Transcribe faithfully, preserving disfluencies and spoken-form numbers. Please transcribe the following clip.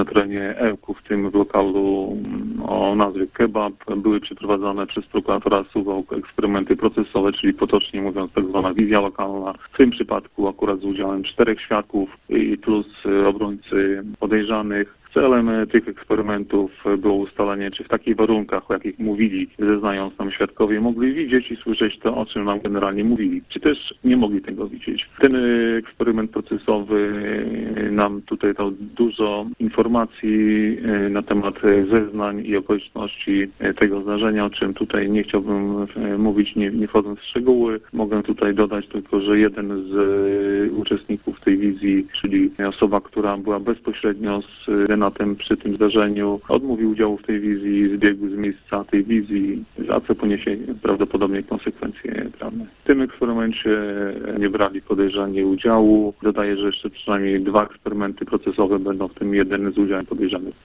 na terenie Ełku, w tym w lokalu o nazwie Kebab. Były przeprowadzane przez prokuratora Suwałk eksperymenty procesowe, czyli potocznie mówiąc tak zwana wizja lokalna. W tym przypadku akurat z udziałem czterech świadków i plus obrońcy podejrzanych. Celem tych eksperymentów było ustalenie, czy w takich warunkach, o jakich mówili, zeznając nam świadkowie, mogli widzieć i słyszeć to, o czym nam generalnie mówili, czy też nie mogli tego widzieć. Ten eksperyment procesowy nam tutaj dał dużo informacji na temat zeznań i okoliczności tego zdarzenia, o czym tutaj nie chciałbym mówić, nie, nie wchodząc w szczegóły. Mogę tutaj dodać tylko, że jeden z uczestników tej wizji, czyli osoba, która była bezpośrednio z Renatem przy tym zdarzeniu, odmówił udziału w tej wizji, zbiegł z miejsca tej wizji, za co poniesie prawdopodobnie konsekwencje prawne. W tym eksperymencie nie brali podejrzani udziału. Dodaję, że jeszcze przynajmniej dwa eksperymenty procesowe będą, w tym jeden z udziałem podejrzanych.